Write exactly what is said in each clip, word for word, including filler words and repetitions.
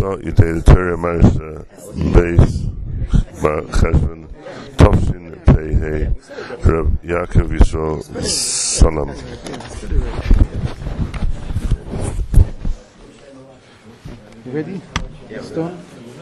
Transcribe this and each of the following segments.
So you take the Torah Marsha base Cheshvan Tovshin Pei Hey Reb Yaakov Yisrael Salam. You ready? Yeah. Start?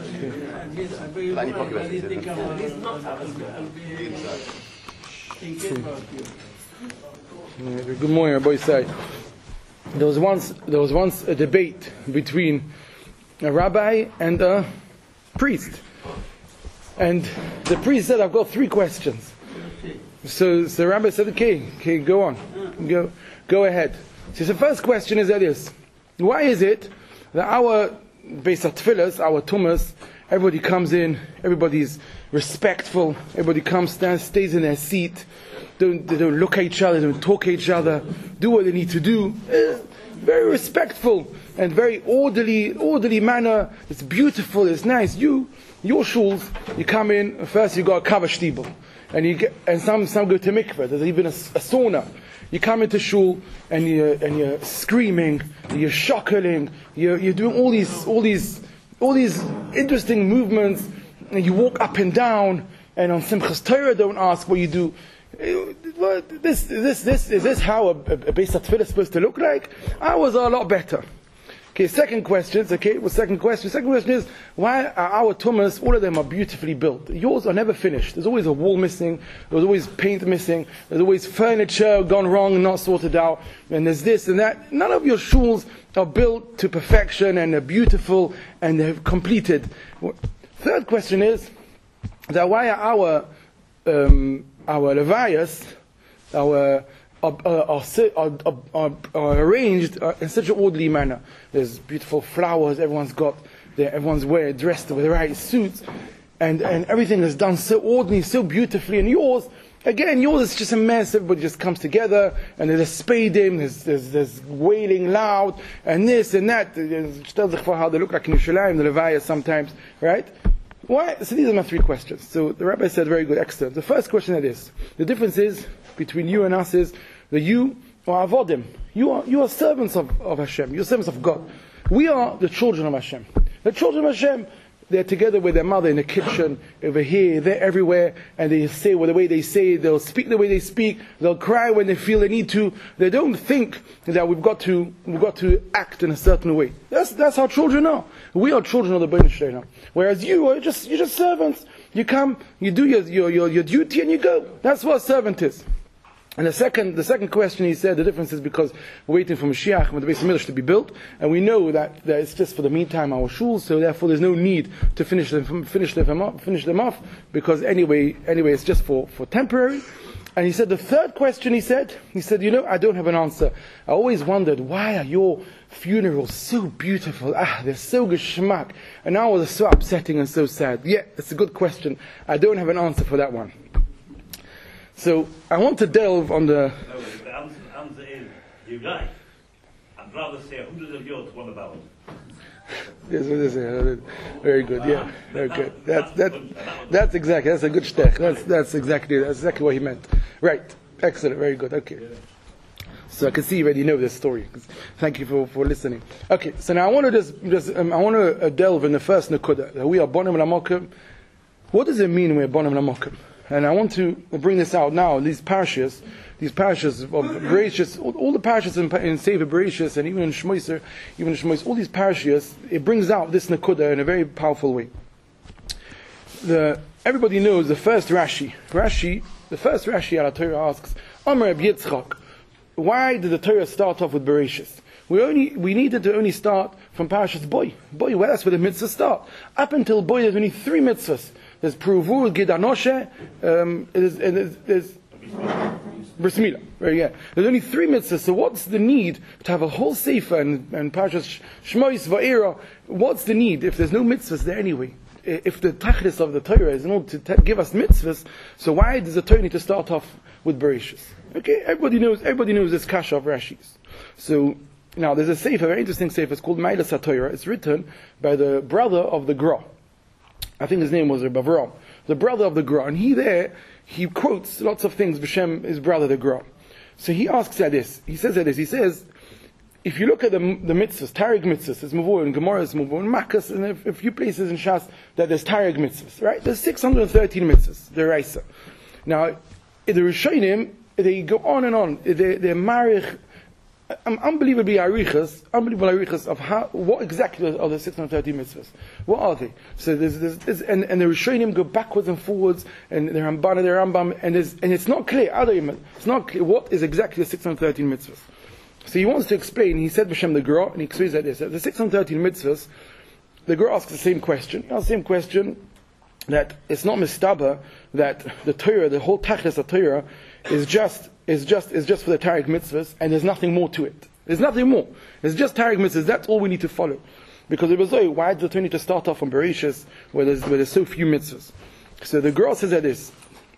Okay. Good morning, everybody. Say there was once there was once a debate between a rabbi and a priest, and the priest said, "I've got three questions." So, so the rabbi said, "Okay, okay, go on, go, go ahead." So the first question is that this: why is it that our Beis HaTfilas, our tumas, everybody comes in, everybody's respectful, everybody comes, stands, stays in their seat, don't, they don't look at each other, don't talk at each other, do what they need to do, eh, very respectful and very orderly, orderly manner. It's beautiful, it's nice. You, your shuls, you come in, first you got a cover shtibel, and you get, and some some go to mikveh. There's even a, a sauna. You come into shul and you and you're screaming, you're shockling, you're you're doing all these all these all these interesting movements, and you walk up and down. And on Simchas Torah, don't ask what you do. This this this is this how a, a, a Beis HaTfilah is supposed to look like? Ours are a lot better. Okay, second question. Okay, well, second question. Second question is, why are our tumas, all of them are beautifully built? Yours are never finished. There's always a wall missing. There's always paint missing. There's always furniture gone wrong and not sorted out. And there's this and that. None of your shuls are built to perfection and are beautiful and they're completed. Third question is, that why are our um, our levayas, our Are, are, are, are, are arranged in such an orderly manner. There's beautiful flowers, everyone's got their, everyone's wearing, dressed with the right suits, and, and everything is done so orderly, so beautifully. And yours, again, yours is just a mess. Everybody just comes together, and there's a spadim, there's, there's, there's wailing loud, and this and that. Tells for how they look like in Yerushalayim, the Levaya sometimes, right? Why? So these are my three questions. So the rabbi said, very good, excellent. The first question is this: the difference is between you and us is that you are avodim. You are you are servants of, of Hashem. You're servants of God. We are the children of Hashem. The children of Hashem, they're together with their mother in the kitchen, over here, they're everywhere, and they say well, the way they say, they'll speak the way they speak, they'll cry when they feel they need to. They don't think that we've got to we've got to act in a certain way. That's that's how children are. We are children of the Bnei Shleina. Whereas you are just you're just servants. You come, you do your your, your, your duty and you go. That's what a servant is. And the second, the second question, he said, the difference is because we're waiting for Mashiach and the Beis HaMikdash to be built, and we know that, that it's just for the meantime our shuls, so therefore there's no need to finish them, finish them off, finish them off, because anyway, anyway, it's just for, for temporary. And he said, the third question, he said, he said, you know, I don't have an answer. I always wondered, why are your funerals so beautiful? Ah, they're so geschmack. And now they're so upsetting and so sad. Yeah, it's a good question. I don't have an answer for that one. So I want to delve on the. No, the answer, answer is you're right. I'd rather say hundreds of yours one about it. Yes, yes, yes, very good. Yeah, very good. That's that. That's exactly. That's a good shtech. That's that's exactly that's exactly what he meant. Right. Excellent. Very good. Okay. So I can see you already know this story. Thank you for, for listening. Okay. So now I want to just, just um, I want to uh, delve in the first nekuda. That we are bonim lamokim. What does it mean we're bonim lamokim? And I want to bring this out now. These parashas, these parashas of Bereshis, all, all the parashas in, in Sefer Bereshis, and even in Shmoyser, even in Shmoyser, all these parashas, it brings out this nekuda in a very powerful way. The everybody knows the first Rashi. Rashi, the first Rashi al Torah asks, Amar Reb Yitzchak, why did the Torah start off with Bereshis? We only we needed to only start from parashas Boy. Boy, well, that's where the mitzvahs start. Up until Boy, there's only three mitzvahs. There's Pruvu, Gid Anoshe, um, there's, and there's, there's Bris Milah. Right, yeah. There's only three mitzvahs, so what's the need to have a whole sefer and, and Parashas Shmois, Va'era? What's the need if there's no mitzvahs there anyway? If the tachlis of the Torah is in order to t- give us mitzvahs, so why does the Torah need to start off with Bereshis? Okay, everybody knows, everybody knows this kasha of Rashi's. So, now there's a sefer, a very interesting sefer, it's called Mailas HaTorah. It's written by the brother of the Gra. I think his name was Reb Avram, the brother of the Gra, and he there he quotes lots of things B'Shem his brother the Gra. So he asks at this. He says at this. He says, if you look at the the mitzvahs, Tarek mitzvahs, there's Mavur in Gemara, there's Mavur in Makkas, and a, a few places in Shas that there's Tarek mitzvahs, right? There's six hundred thirteen mitzvahs, the Raisa. Now, the Rishonim, they go on and on. They, they're marich, um, unbelievably arichas, unbelievable arichas of how, what exactly are the six hundred thirteen mitzvahs? What are they? So there's, there's, there's and, and the Rishonim go backwards and forwards, and the Ramban and the Rambam, and there's, and it's not clear. It's not clear what is exactly the six hundred thirteen mitzvahs. So he wants to explain, he said B'Shem the Gra, and he explains like this, that the six hundred thirteen mitzvahs, the Gra asks the same question, the same question, that it's not mistaba, that the Torah, the whole tachlis of Torah, is just, is just, is just for the Tarek mitzvahs, and there's nothing more to it. There's nothing more. It's just Tarek mitzvahs, that's all we need to follow. Because it was, oh, why does the Torah need to start off on Bereshis, where there's, where there's so few mitzvahs? So the Gra says like this,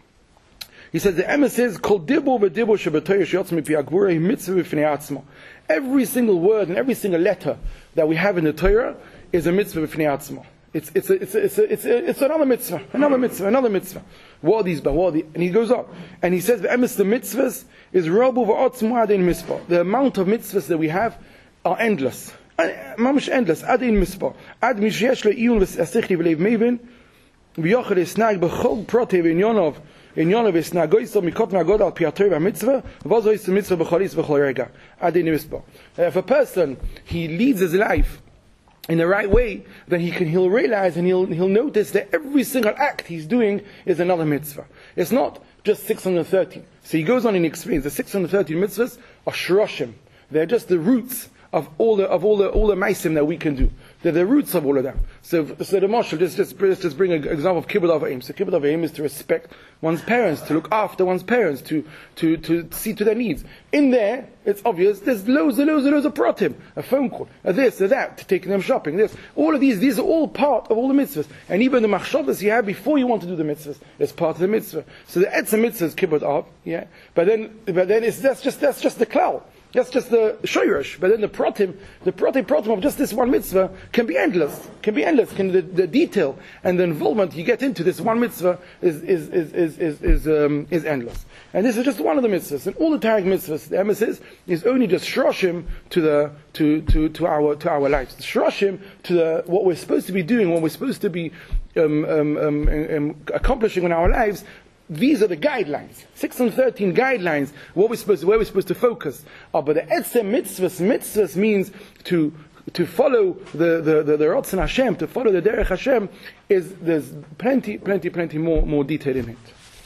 he says, the Emes says, Kol dibo v'dibo she'b'Torah she'yotz mipi ha'gvura mitzvah b'fnei atzma. Every single word and every single letter that we have in the Torah is a mitzvah b'fnei atzma. It's, it's, a, it's, a, it's, a, it's, a, it's another mitzvah, another mitzvah, another mitzvah. What are these, but what are these? And he goes on. And he says, the Emes, the mitzvahs, is rabu v'otzma adin mitzvah. The amount of mitzvahs that we have are endless. Mamish endless. Adin mitzvah. Ad mishesh le'iyun v'asichli v'leiv mevin, v'yochel esnag b'chol prote v'inionov, in Yonah v'sna goyso mikot nagod al piator v'mitzvah v'ozo is mitzvah b'cholis v'chol rega adin mitzvah. If a person, he leads his life in the right way, then he can he'll realize and he'll he'll notice that every single act he's doing is another mitzvah. It's not just six hundred thirteen. So he goes on and explains the six hundred thirteen mitzvahs are shroshim. They're just the roots of all the of all the all the meisim that we can do. They're the roots of all of them. So, so the marshal just just just bring an example of kibbud avayim. So kibbud avayim is to respect one's parents, to look after one's parents, to to to see to their needs. In there, it's obvious. There's loads and loads and loads of pratim, a phone call, a this, a that, to taking them shopping. This, all of these, these are all part of all the mitzvahs, and even the machshavas you have before you want to do the mitzvahs is part of the mitzvah. So the etzem mitzvah is kibbud av, yeah. But then, but then it's that's just that's just the klal. That's just the shoyrush, but then the pratim, the pratim pratim of just this one mitzvah can be endless. Can be endless. Can the, the detail and the involvement you get into this one mitzvah is is is is is is, um, is endless. And this is just one of the mitzvahs. And all the Tarek mitzvahs, the Emes is, is only just shroshim to the to, to, to our to our lives. Shroshim to the what we're supposed to be doing, what we're supposed to be um, um, um, um, accomplishing in our lives. These are the guidelines, six hundred thirteen guidelines, what we're supposed to, where we're supposed to focus. Oh, but the etzem mitzvahs, mitzvahs means to to follow the the the, the Ratzon Hashem, to follow the Derech Hashem. Is there's plenty, plenty, plenty more more detail in it.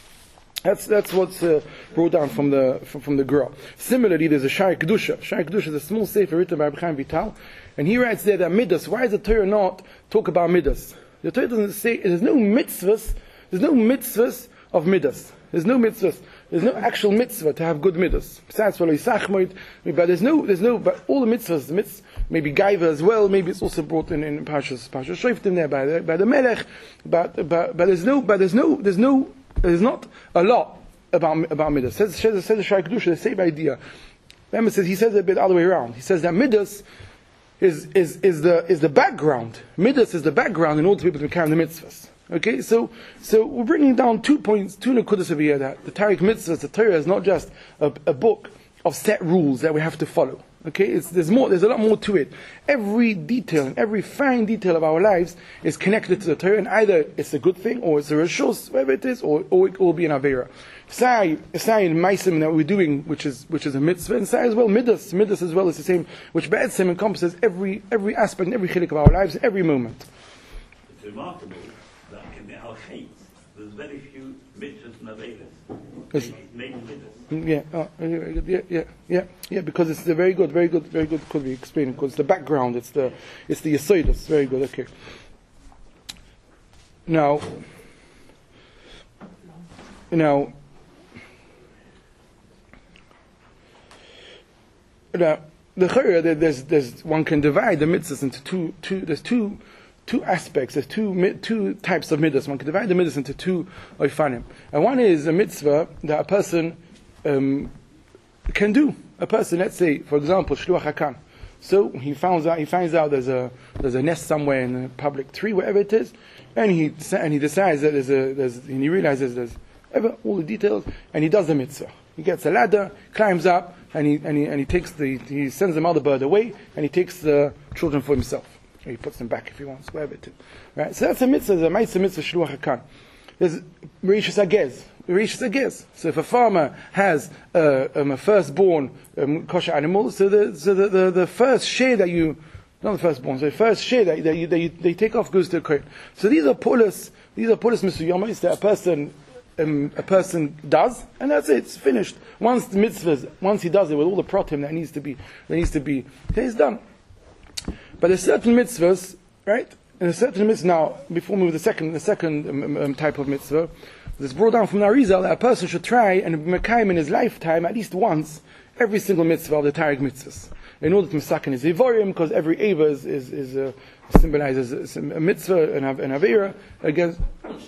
That's that's what's uh, brought down from the from, from the Gra. Similarly, there's a Shai Kedusha. Shai Kedusha is a small sefer written by Rabbi Chaim Vital, and he writes there that midas. Why does the Torah not talk about midas? The Torah doesn't say there's no mitzvahs. There's no mitzvahs of midas. There's no mitzvahs. There's no actual mitzvah to have good midas. Besides for Loisachmoid, but there's no, there's no, but all the mitzvahs, the mitzvahs, maybe Gaiva as well, maybe it's also brought in, in Parshas, Parshas Shoftim there by the, by the Melech, but, but, but there's no, but there's no, there's no, there's not a lot about, about midas. Says, says, says the Shai Kedusha, the same idea. Remember, says, he says it a bit the other way around. He says that midas is, is, is the, is the background. Midas is the background in order to be able to carry the mitzvahs. Okay, so so we're bringing down two points, two nekudas over here. That the Tarek mitzvahs, the Torah is not just a, a book of set rules that we have to follow. Okay, it's, there's more, there's a lot more to it. Every detail and every fine detail of our lives is connected to the Torah, and either it's a good thing, or it's a reshus, whatever it is, or, or it will be an avera. Sai, sai in maisim that we're doing, which is which is a mitzvah, and sai as well midas, midas as well is the same, which be'etzem encompasses every every aspect, and every chilik of our lives, every moment. It's remarkable. There's very few mitzvahs and averas. Maybe mitzvahs. Yeah, oh, yeah, yeah, yeah, yeah. Because it's the very good, very good, very good. Could be explained because it's the background. It's the, it's the yesodus. Very good. Okay. Now, now, now, the chayra, there's, there's, one can divide the mitzvahs into two, two. There's two. Two aspects, there's two two types of midas. One can divide the midas into two oifanim. And one is a mitzvah that a person um, can do. A person, let's say, for example, shluach hakan. So he finds out he finds out there's a there's a nest somewhere in a public tree, wherever it is, and he and he decides that there's a there's and he realizes there's ever, all the details, and he does the mitzvah. He gets a ladder, climbs up, and he and he and he takes the he sends the mother bird away, and he takes the children for himself. Or he puts them back if he wants, wherever it is. Right? So that's a mitzvah, the ma'aseh mitzvah shluach hakan. There's Rishis Agez. Rishis Agez. So if a farmer has uh, um, a firstborn um, kosher animal, so the so the, the, the first share that you not the firstborn, so the first share that, that, you, that you, they take off goes to the kohen. So these are pulas, these are pulas misuyamas that a person um, a person does, and that's it. It's finished. Once the mitzvahs, once he does it with all the pratim that needs to be that needs to be, okay, it's done. But there's certain mitzvahs, right? And a certain mitzvah, now, before we move to the second, the second um, um, type of mitzvah, it's brought down from Arizal that a person should try and be mekayim in his lifetime at least once every single mitzvah of the Tariq mitzvahs. In order to misaken his Ivorim, because every Eva is, is, is uh, symbolizes a mitzvah and an Avera against.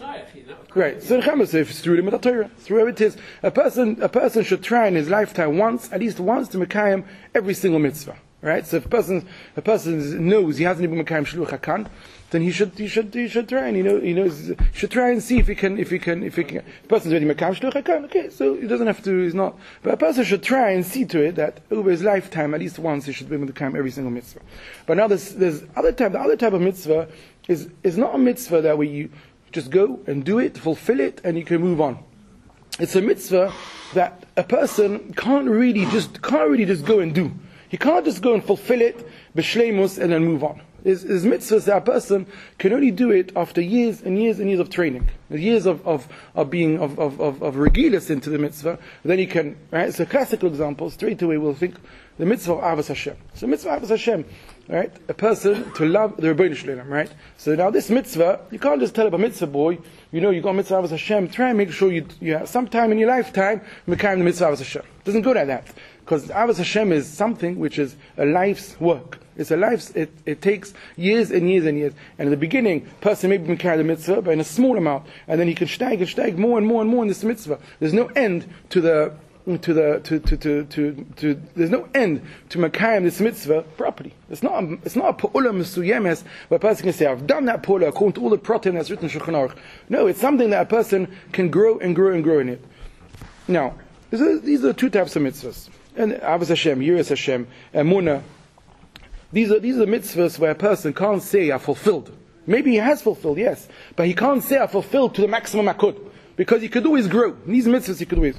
Right. So if it's through the Torah, through whoever it is, a person, a person should try in his lifetime once, at least once, to mekayim every single mitzvah. Right? So if a person, a person knows he hasn't been mekayim shluch hakan, then he should, he should, he should try and he know, he knows, he should try and see if he can, if he can, if he can. If a person's already mekayim shluch hakan, okay, so he doesn't have to, he's not. But a person should try and see to it that over his lifetime, at least once, he should be mekayim every single mitzvah. But now there's, there's other type, the other type of mitzvah is, is not a mitzvah that where you just go and do it, fulfill it, and you can move on. It's a mitzvah that a person can't really just, can't really just go and do. He can't just go and fulfill it, b'shleimus, and then move on. There's, there's mitzvahs that a person can only do it after years and years and years of training, years of, of, of being, of, of, of, of regilas into the mitzvah. Then he can, right? So classical example, straight away we'll think the mitzvah of Avos Hashem. So mitzvah of Avos Hashem, right? A person to love the Rebbeinu Shalom, right? So now this mitzvah, you can't just tell a mitzvah boy, you know, you got mitzvah Avos Hashem, try and make sure you, you have some time in your lifetime, mekayim the mitzvah Avos Hashem. It doesn't go like that. Because Avos Hashem is something which is a life's work. It's a life's, it, it takes years and years and years. And in the beginning, person maybe can carry the mitzvah, but in a small amount. And then he can steig and steig more and more and more in this mitzvah. There's no end to the, to the, to, to, to, to, to there's no end to Makayim this mitzvah properly. It's not a, it's not a pa'ula mesuyemes where a person can say, I've done that pa'ula according to all the protein that's written in Shulchan Aruch. No, it's something that a person can grow and grow and grow in it. Now, these are, these are two types of mitzvahs. And Avos Hashem, Yiras Hashem, Emunah. These are these are mitzvahs where a person can't say I fulfilled. Maybe he has fulfilled, yes, but he can't say I fulfilled to the maximum I could, because he could always grow. In these mitzvahs he could always.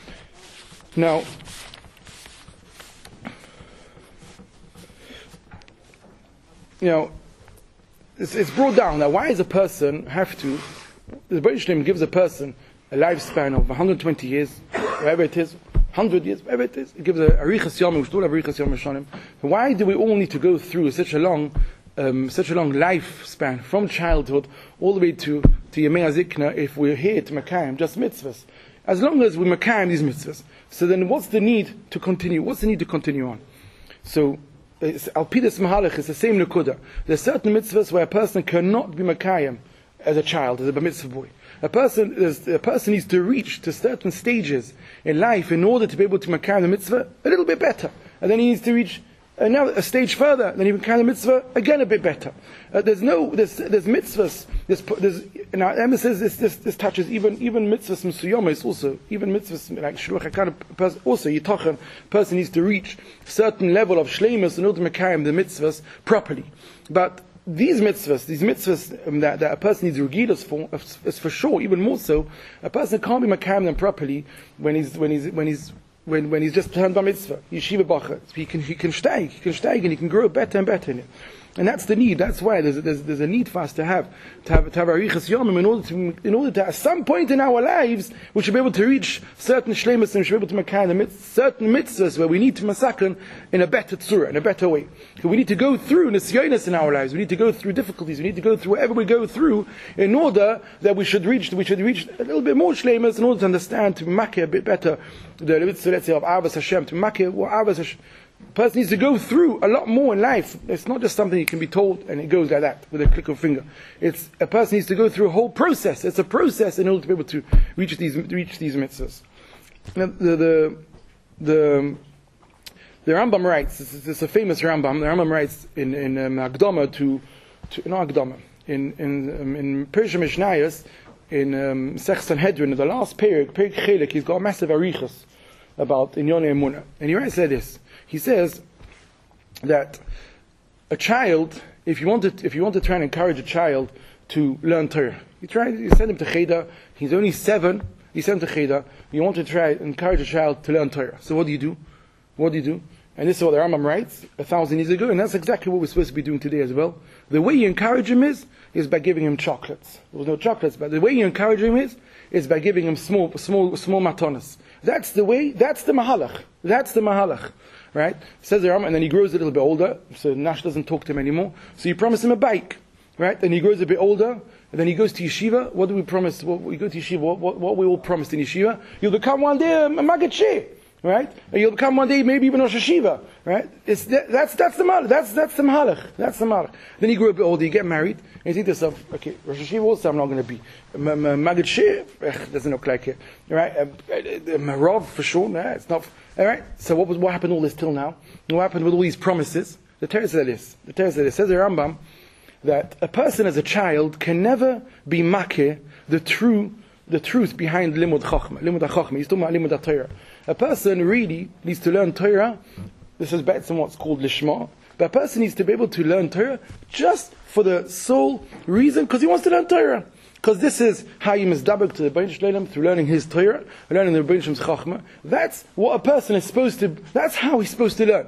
Now, you know, it's, it's brought down that why does a person have to? The Rebbeinu Shalom gives a person a lifespan of one hundred twenty years, wherever it is. Hundred years, whatever it is, it gives a arichas yomim. We still have arichas yomim shonim. Why do we all need to go through such a long, um, such a long lifespan from childhood all the way to to Yemei Hazikna if we're here to Makayim just mitzvahs? As long as we Makayim these mitzvahs, so then what's the need to continue? What's the need to continue on? So, Al Pidas Mahalach is the same Nekuda. There's certain mitzvahs where a person cannot be Makayim as a child, as a bar mitzvah boy. A person, a person needs to reach to certain stages in life in order to be able to makayim the mitzvah a little bit better. And then he needs to reach another a stage further, then he can makayim the mitzvah again a bit better. Uh, there's no, there's, there's mitzvahs, there's, there's, now Emma says this, this, this touches even, even mitzvahs Mesuyoma also, even mitzvahs like Shluch HaKan, also Yitachan, person needs to reach a certain level of shleimus in order to makayim the mitzvahs properly. But these mitzvahs, these mitzvahs um, that, that a person needs regilas for, is for sure, even more so, a person can't be makayim them properly when he's when he's when he's when when he's just turned by mitzvah, yeshiva bacha. He can he can steig, he can steig, and he can grow better and better in it. And that's the need. That's why there's a, there's, there's a need for us to have to have to have arichas yomim in order to in order to at some point in our lives we should be able to reach certain shleimus and we should be able to makayim the mitz, certain mitzvahs where we need to masaken in a better tzura, in a better way. We need to go through nisyonis in our lives. We need to go through difficulties. We need to go through whatever we go through in order that we should reach we should reach a little bit more shleimus in order to understand to makeh a bit better the mitzvah, let's say, of Avos Hashem, to makeh what Avos Hashem. A person needs to go through a lot more in life. It's not just something you can be told and it goes like that with a click of a finger. It's a person needs to go through a whole process. It's a process in order to be able to reach these reach these mitzvahs. The the the, the, the Rambam writes. It's, it's a famous Rambam. The Rambam writes in in um, Akdama to to not Akdama in in um, in Persia Mishnayos. in um, Sech Sanhedrin, in the last period, Perik Chelik, he's got a massive arichas about Inyone Emunah. And he writes like this. He says that a child, if you want to, if you want to try and encourage a child to learn Torah, you try, you send him to Cheder, he's only seven, you send him to Cheder, you want to try and encourage a child to learn Torah. So what do you do? What do you do? And this is what the Rambam writes a thousand years ago, and that's exactly what we're supposed to be doing today as well. The way you encourage him is, is by giving him chocolates. There was no chocolates, but the way you encourage him is, is by giving him small, small, small matonas. That's the way, that's the mahalach. That's the mahalach. Right? Says the Rambam, and then he grows a little bit older, so Nash doesn't talk to him anymore. So you promise him a bike. Right? Then he grows a bit older, and then he goes to yeshiva. What do we promise? What, we go to yeshiva, what, what, what we all promised in yeshiva? You'll become one day a Maggid Sheh. Right? And you'll become one day maybe even Rosh Hashiva. Right? It's, that, that's, that's the malach. That's, that's the malach. That's the malach. Then you grow a bit older, you get married, and you think to yourself, okay, Rosh Hashiva also I'm not going to be. Maggid Sheh, doesn't look like it. Right? Marav, for sure, no, it's not. Alright? So what was, what happened all this till now? And what happened with all these promises? The Torah says this. The Torah says this. Says the Rambam, that a person as a child can never be makeh, the true, the truth behind limud chachma. Limud chachma. He's talking about limud Torah. A person really needs to learn Torah. This is better than what's called lishma. But a person needs to be able to learn Torah just for the sole reason, because he wants to learn Torah. Because this is how you misdabek to the Rebbeinu Shalom through learning his Torah, learning the Rebbeinu Shalom's chachma. That's what a person is supposed to. That's how he's supposed to learn.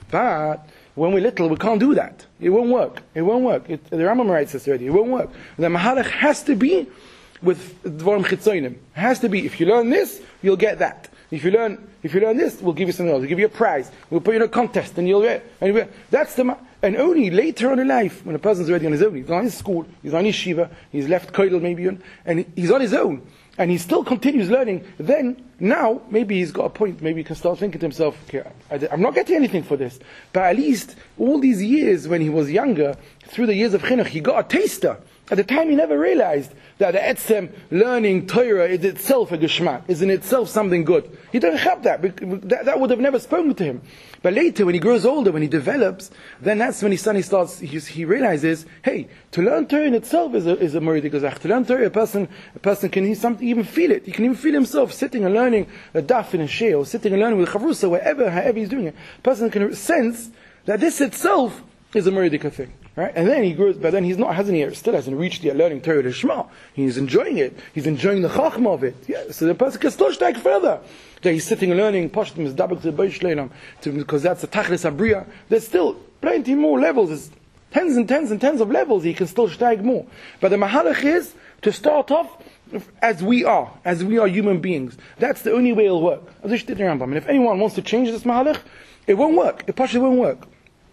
But when we're little, we can't do that. It won't work. It won't work. It, the Rambam writes this already. It won't work. The mahalach has to be with dvarim chitzonim. It has to be. If you learn this, you'll get that. If you learn, if you learn this, we'll give you something else. We'll give you a prize. We'll put you in a contest, and you'll get. And you'll get. That's the. And only later on in life, when a person's already on his own, he's on his school, he's on his shiva, he's left koidel maybe, and he's on his own, and he still continues learning. Then now maybe he's got a point. Maybe he can start thinking to himself, okay, I, I'm not getting anything for this, but at least all these years when he was younger, through the years of chinuch, he got a taster. At the time, he never realized that the etzem learning Torah is itself a geschmack, is in itself something good. He didn't have that. that. That would have never spoken to him. But later, when he grows older, when he develops, then that's when he suddenly starts, he, he realizes, hey, to learn Torah in itself is a, is a murder gazach. To learn Torah, a person, a person can even feel it. He can even feel himself sitting and learning a daf in a sheh, or sitting and learning with a chavrusa, wherever, however he's doing it. A person can sense that this itself is a murder thing. Right? And then he grows, but then he's not, hasn't he, still hasn't reached the learning Torah Lishma. He's enjoying it. He's enjoying the chachma of it. Yeah, so the person can still steig further. That he's sitting and learning, Pashtim is dabak to the Beis Shleilam, because that's the Tachlis Abriya. There's still plenty more levels. There's tens and tens and tens of levels. He can still steig more. But the mahalach is to start off as we are, as we are human beings. That's the only way it'll work. And if anyone wants to change this mahalach, it won't work. It Pashtim won't work.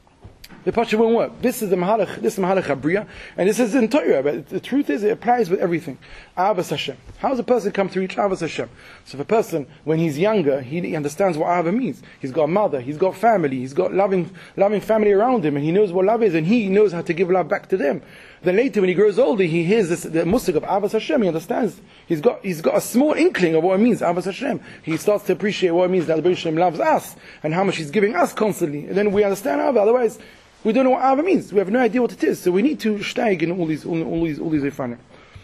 The Pasha won't work. This is the Mahalach, this is Mahalach Abriya, and this is in Torah, but the truth is it applies with everything. Avas Hashem. How does a person come to reach Avas Hashem? So if a person, when he's younger, he, he understands what Ava means. He's got a mother, he's got family, he's got loving, loving family around him, and he knows what love is, and he knows how to give love back to them. Then later, when he grows older, he hears this, the musik of Avas Hashem, he understands. He's got, he's got a small inkling of what it means, Avas Hashem. He starts to appreciate what it means that the Rebbeinu Shalom loves us, and how much he's giving us constantly. And then we understand Ava, otherwise, we don't know what Ava means. We have no idea what it is. So we need to steig in all these, all, all these, all these ifanim.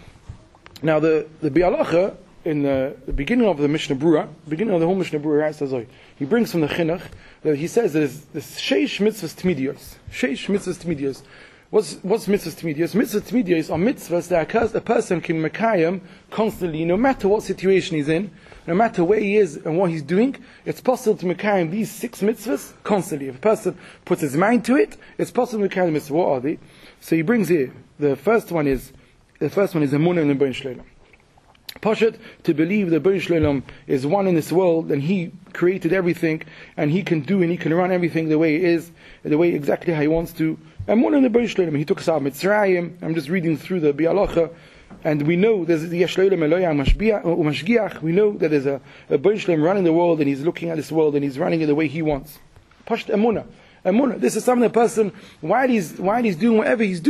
Now the the Bialacha in the, the beginning of the Mishnah Brura, beginning of the whole Mishnah Brura, writes as he brings from the Chinuch that he says there's this sheish mitzvahs tmidios. Sheish mitzvahs tmidios. What's what's mitzvahs tmidios? Mitzvahs tmidios are mitzvahs that a person can mekayim constantly, no matter what situation he's in. No matter where he is and what he's doing, it's possible to mekayim these six mitzvahs constantly. If a person puts his mind to it, it's possible to mekayim the mitzvah. What are they? So he brings here, the first one is, the first one is Emunah in the Rebbeinu Shalom. Pashat, to believe the Rebbeinu Shalom is one in this world, and he created everything, and he can do and he can run everything the way it is, the way exactly how he wants to. Emunah in the Rebbeinu Shalom. He took us out of Mitzrayim. I'm just reading through the Bialacha. And we know there's the Yesh Lo'olam Eloya Mashgiach. We know that there's a, a Rebbeinu Shalom running the world, and he's looking at this world, and he's running it the way he wants. Pasht Emunah. Emunah. This is something a person, while he's, while he's doing whatever he's doing,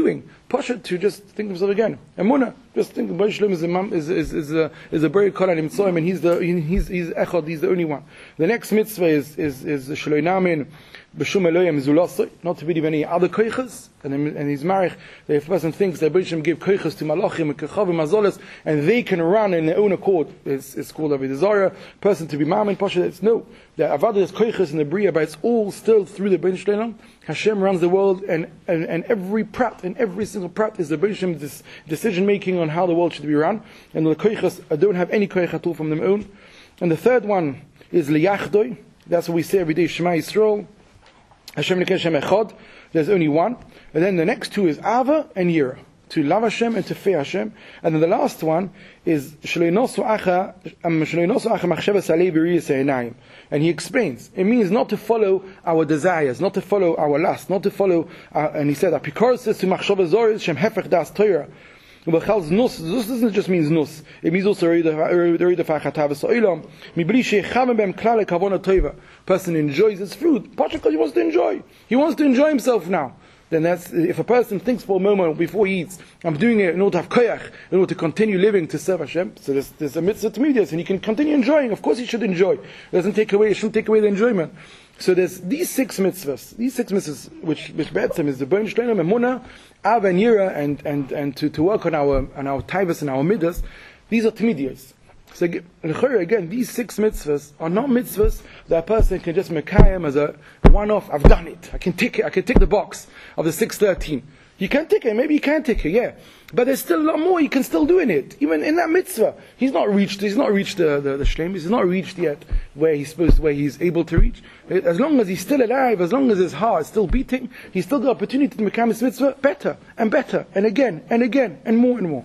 Pasha to just think of himself again. Emunah, just think Baruch Shalom is a mam, is is is a is a very kol and himtzoim, and he's the he's he's echad, he's the only one. The next mitzvah is is is shloi namin b'shum eloyim zulasoi, not to believe any other koiches, and and he's marich. If a person thinks that Baruch Shalom give koiches to malachim and kechavim azolas, and they can run in their own accord, it's it's called avodah zarah. Person to be mamin Pasha, it's no. The avodah is koiches in the bria, but it's all still through the Baruch Shalom. Hashem runs the world, and, and, and every prat, and every single prat is the Baruch Hashem's decision making on how the world should be run. And the koiches don't have any koich at all from their own. And the third one is liyachdoi. That's what we say every day, Shema Yisrael. Hashem Lekei Hashem Echad. There's only one. And then the next two is Ava and Yira. To love Hashem and to fear Hashem. And then the last one is Shloi nosu acha Shloi nosu acha machshavas alei b'riyas ha'einayim. And he explains, it means not to follow our desires, not to follow our lust, not to follow, uh, and he said, Apikor says to machshavas zoris shem hefech das Torah. Ubechal nus, this doesn't just mean nus, it means also rida fa'achatavas ha'olam. Mibli she'echavim b'em klal kavona tova. Person enjoys his food, partly because he wants to enjoy. He wants to enjoy himself now. Then that's, if a person thinks for a moment before he eats, I'm doing it in order to have koyach, in order to continue living to serve Hashem, so there's, there's a mitzvah to medias, and he can continue enjoying. Of course he should enjoy. It doesn't take away, it shouldn't take away the enjoyment. So there's these six mitzvahs, these six mitzvahs, which, which be'etzem is the Baruch Shalom, Emunah, Av and Yira, and, and, and to, to work on our, on our taivas and our midas. These are tmidias. So again, these six mitzvahs are not mitzvahs that a person can just mekayim as a one-off. I've done it. I can tick it. I can tick the box of the six thirteen. You can tick it. Maybe you can tick it. Yeah, but there's still a lot more you can still do in it. Even in that mitzvah, he's not reached. He's not reached the the, the shleim. He's not reached yet where he's supposed, where he's able to reach. As long as he's still alive, as long as his heart is still beating, he's still got the opportunity to become his mitzvah better and better and again and again and more and more.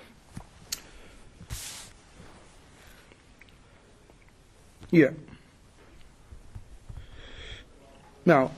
Yeah. Now,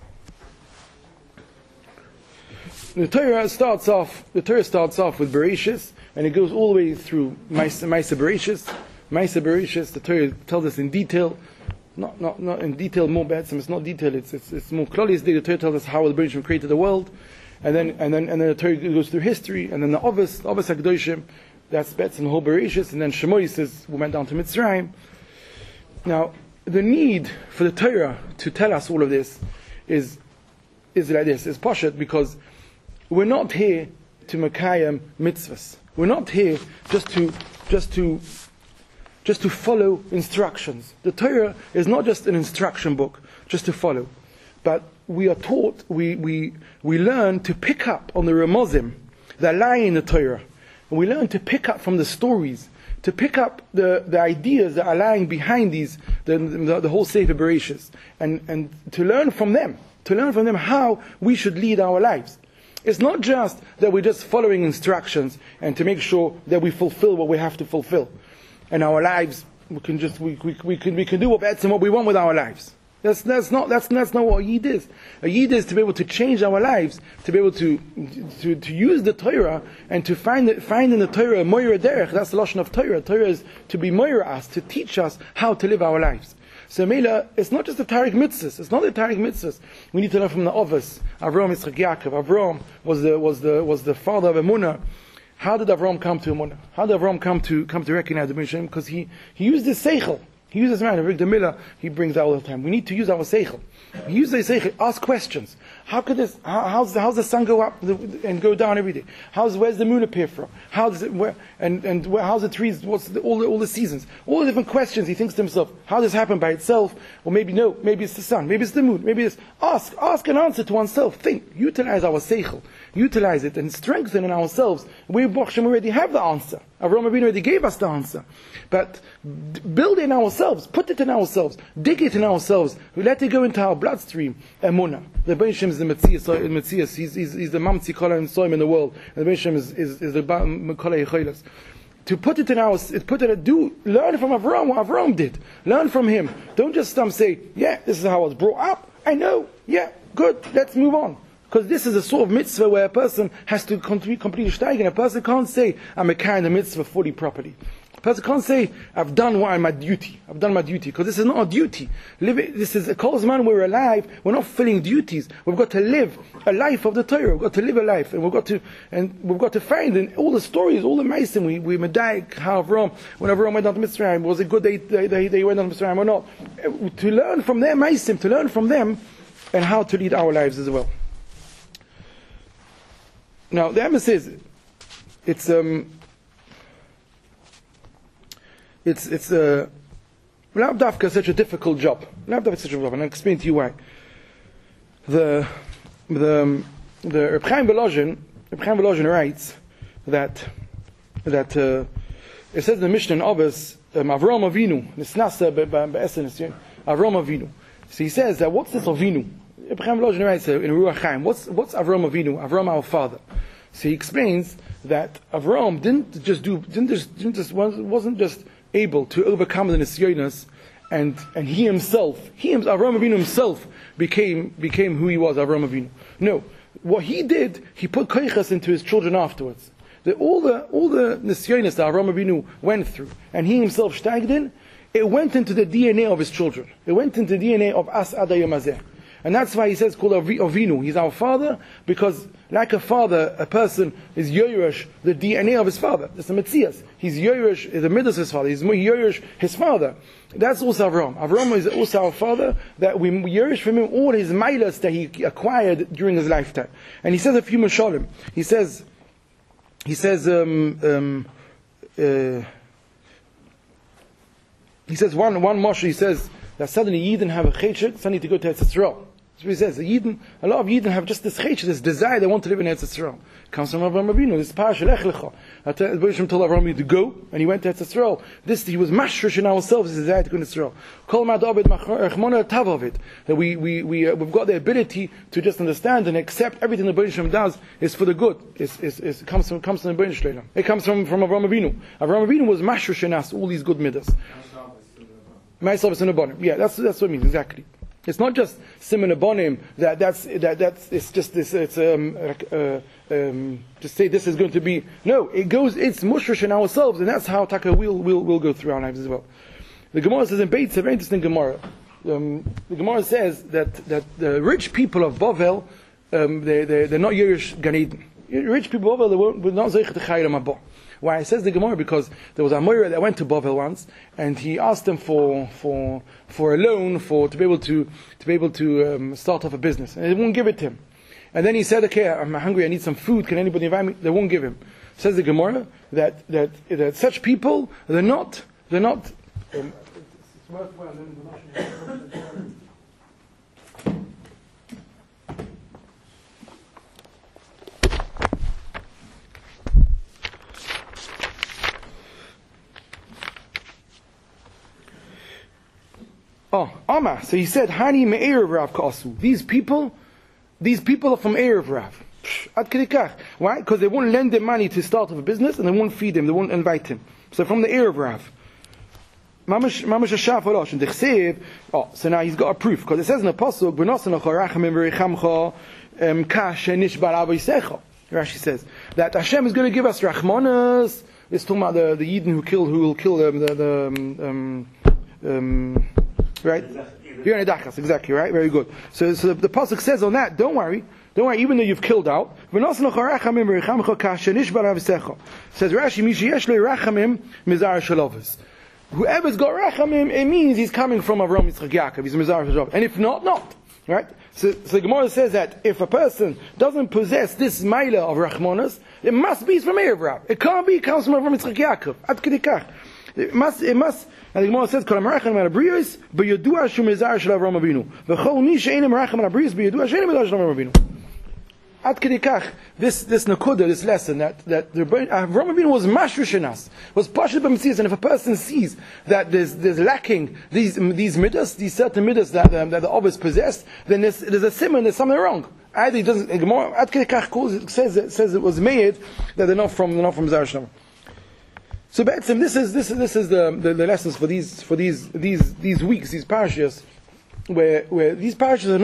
the Torah starts off. The Torah starts off with Bereshis, and it goes all the way through Maisa Bereshis. Maisa Bereshis. The Torah tells us in detail, not not not in detail more bad. It's not detail. It's it's, it's more clearly. The Torah tells us how the Bereshis created the world, and then and then and then the Torah goes through history, and then the Avos, Avos Hakdoshim. That's bets in the whole Bereshis, and then Shemoi says we went down to Mitzrayim. Now, the need for the Torah to tell us all of this is is like this, is poshet, because we're not here to mekayem mitzvahs. We're not here just to just to just to follow instructions. The Torah is not just an instruction book just to follow, but we are taught, we we we learn to pick up on the remozim that lie in the Torah, and we learn to pick up from the stories, to pick up the, the ideas that are lying behind these, the, the, the whole Sefer Bereshis, and, and to learn from them, to learn from them how we should lead our lives. It's not just that we're just following instructions and to make sure that we fulfill what we have to fulfill. And our lives, we can just, we, we, we can, we can do what, what we want with our lives. That's, that's not, that's, that's not what a Yid is. A Yid is to be able to change our lives, to be able to, to, to use the Torah, and to find, find in the Torah a Moira Derech. That's the Lashon of Torah. Torah is to be Moira us, to teach us how to live our lives. So Mela, it's not just the Tariq Mitzvahs. It's not the Tariq Mitzvahs. We need to learn from the Avos. Avraham, Yitzchak, Yaakov. Avraham was the, was the, was the father of Emunah. How did Avraham come to Emunah? How did Avraham come to, come to recognize the Mishnah? Because he, he used his seichel. He uses man, Victor Miller, he brings that all the time. We need to use our seichel. We use the seichel, ask questions. How could this, how, how's, the, how's the sun go up and go down every day? How's, where's the moon appear from? How does it, where, and, and where, how's the trees, what's the, all the, all the seasons? All the different questions. He thinks to himself, how does this happen by itself? Or maybe no, maybe it's the sun, maybe it's the moon, maybe it's, ask, ask and answer to oneself. Think, utilize our seichel, utilize it and strengthen in ourselves. We, Bochshem, already have the answer. Avraham Avinu already gave us the answer. But build it in ourselves, put it in ourselves, dig it in ourselves, we let it go into our bloodstream. Emunah. The Baruch Shem is the Metzias, he's, he's, he's the Mamtzi Kol and Soim in the world. The Baruch Shem is, is, is the Kol HaYecholos. To put it in our, put it, do, learn from Avraham what Avraham did. Learn from him. Don't just um, say, yeah, this is how I was brought up. I know, yeah, good, let's move on. Because this is a sort of mitzvah where a person has to completely steigen. A person can't say, I'm a kind of mitzvah fully properly. person can't say, I've done what my duty. I've done my duty. Because this is not a duty. Living, this is a cause man, we're alive, we're not filling duties. We've got to live a life of the Torah. We've got to live a life. And we've got to, and we've got to find in all the stories, all the meisim, we, we medayik, how Avram, when Avram went down to Mitzrayim, was it good they, they, they, they went down to Mitzrayim or not? To learn from their meisim, to learn from them, and how to lead our lives as well. Now, the Emes says, it's, um, it's, it's, uh, Lav Dafka is such a difficult job. Lav Dafka is such a job, and I'll explain to you why. The, the, um, the Reb Chaim Volozhin, Reb Chaim Volozhin writes that, that, uh, it says in the Mishnah in Avos, um, Avram Avinu, Nisnasa be'esen, Avram Avinu. So he says that, what's this Avinu? Reb Chaim Volozhin writes in Ruach Chaim, what's, what's Avram Avinu? Avram our father. So he explains that Avram didn't just do, didn't just, didn't just wasn't just able to overcome the nisyonos, and and he himself, he Avram Avinu himself became became who he was, Avram Avinu. No, what he did, he put koiches into his children afterwards. The, all the all the nisyonos that Avram Avinu went through, and he himself steiged in, it went into the D N A of his children. It went into the D N A of As Adayom Hazeh. And that's why he says called Avinu. He's our father, because like a father, a person is Yoresh, the D N A of his father. That's the Metzias. He's Yoresh, the middle of his father. He's Yoresh, his father. That's also Avram. Avram is also our father, that we Yoresh from him all his milas that he acquired during his lifetime. And he says a few Mashalim. He says, he says, um, um, uh, he says one, one Moshe, he says that suddenly Yidden have a chesed, suddenly to go to Eretz Yisrael. That's what he says. The Yidden, a lot of Yidden have just this chesed, this desire, they want to live in Eretz Yisrael. It comes from Avraham Avinu. This parasha Lech Lecha. The Rebbeinu told Avraham Avinu to go, and he went to Eretz Yisrael. This, he was mashrish in ourselves, his desire to go to Yisrael. Kol ma'ad Abed machmona tav of it. That we, we, we, uh, we've got the ability to just understand and accept everything the Rebbeinu does is for the good. It's, it's, it's, it comes from, comes from the Rebbeinu. It comes from, from Avraham Avinu. Avraham Avinu was mashrish in us, all these good midas. Myself in a bonim. Yeah, that's that's what it means exactly. It's not just siman abonim. That that's that that's it's just this. It's um, uh, um to say this is going to be no. It goes. It's mushrish in ourselves, and that's how taka will will will go through our lives as well. The Gemara says in Beit, it's a very interesting Gemara. Um, the Gemara says that that the rich people of Bavel, um, they they they're not Yerush Gan Eden. Rich people of Bavel, they were not zeichet chayim abba. Why it says the Gemara? Because there was a Moira that went to Bavel once, and he asked them for for for a loan for to be able to to be able to um, start off a business, and they won't give it to him. And then he said, "Okay, I'm hungry. I need some food. Can anybody invite me?" They won't give him. Says the Gemara that that that such people they're not they're not. Um, Oh, Amma. So he said, Hani me'erev Rav Kasu. These people, these people are from Erev Rav. Ad kedikach. Why? Because they won't lend them money to start off a business, and they won't feed him, they won't invite him. So from the Erev Rav. Mamash Ashaf Olosh. And Dechsev, oh, so now he's got a proof. Because it says in the Pasuk, B'nosan acharachamim v'rechamcha kash enish bar avoisecha. Rashi says, that Hashem is going to give us rachmanas. It's talking about the, the Yidden who kill, who will kill them, the, the, um, um, right? You're in a dachas, exactly, right? Very good. So, so the, the pasuk says on that, don't worry, don't worry, even though you've killed out. Says Rashi, whoever's got rachamim, it means he's coming from Avraham Yitzchak Yaakov. He's a mizar Shalov. And if not, not. Right? So, so the Gemara says that if a person doesn't possess this maila of rachmanas, it must be from Erev Rav. It can't be, it comes from Avraham Yitzchak Yaakov. Ad kedikach. It must, it must, and the Gemara says, Kol HaMerachim al Abriyos, b'yodua shu mizar shel Avraham Avinu. V'chol mi she'enim merachim al Abriyos, b'yodua she'enim mizar shel Avraham Avinu. Ad kedikach, this, this nakuda, this lesson, that, that the Avraham Avinu was mashrush in us, was pashut b'metzias, and if a person sees that there's, there's lacking these, these midas, these certain midas that, um, that the Ovis possessed, then there's, there's a simon, there's something wrong. Either he doesn't, the Gemara, Ad kedikach says, it says it was made, that they're not from, they're not from Zar Shalom. So Be'etzim, this is this is this is the, the, the lessons for these for these these these weeks, these parashas, where where these parashas are not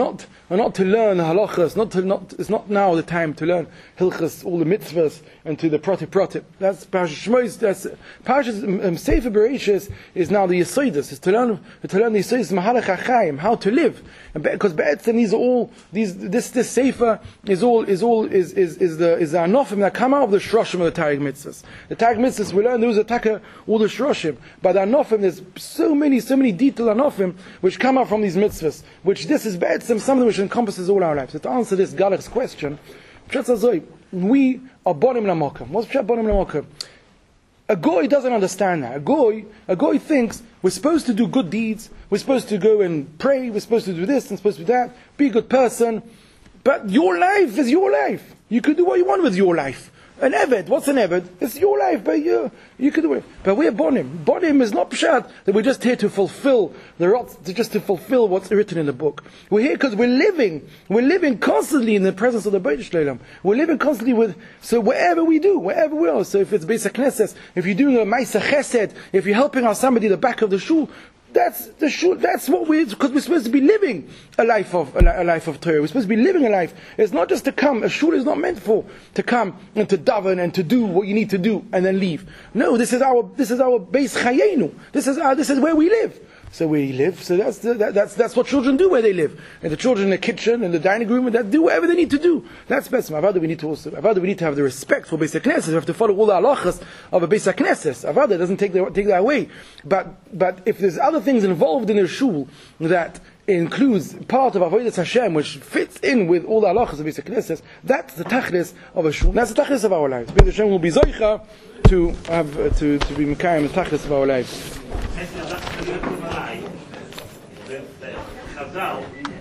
are not to learn halachas, not to not. It's not now the time to learn hilchas, all the mitzvahs, and to the prati prati. That's Parashas Shmos. That's Parashas um, Sefer Bereshis is now the Yesodus. Is to learn to learn the Yesodus Mahalach HaChaim, how to live. And because be'etzem these are all these this this Sefer is all is all is is is the is the anofim that come out of the shroshim of the Targum mitzvahs. The Targum mitzvahs we learn those attack all the shroshim, but the anofim there's so many so many detailed anofim which come out from these mitzvahs, which this is be'etzem something which encompasses all our lives. So to answer this Galach's question, we are bonim lamokim. What's bonim lamokim? A goy doesn't understand that. A goy, a goy thinks we're supposed to do good deeds, we're supposed to go and pray, we're supposed to do this and supposed to do that, be a good person. But your life is your life. You can do what you want with your life. An eved, what's an eved? It's your life, but you you can do it. But we're bonim. Bonim is not pshat that we're just here to fulfill the rot, to just to fulfill what's written in the book. We're here because we're living. We're living constantly in the presence of the Beit Shleilam. We're living constantly with. So wherever we do, wherever we are. So if it's Beis HaKnesses, if you're doing a Ma'aseh Chesed, if you're helping out somebody at the back of the shul. That's the shul, that's what we, because we're supposed to be living a life of, a, a life of Torah. We're supposed to be living a life. It's not just to come, a shul is not meant for, to come and to daven and to do what you need to do and then leave. No, this is our, this is our base chayenu. This is our, this is where we live. So we live, so that's, the, that, that's, that's what children do where they live. And the children in the kitchen, in the dining room, and that do whatever they need to do. That's best. Avada, we need to also, Avada, we need to have the respect for Beis HaKnesses. We have to follow all the halachas of a Beis HaKnesses. Avada doesn't take, the, take that away. But, but if there's other things involved in a shul that includes part of Avodas Hashem, which fits in with all the halachas of Beis HaKnesses, that's the tachlis of a shul. That's the tachlis of our lives. Beis Hashem will be zoicha to have, uh, to, to be mekayim the tachlis of our lives. Chazal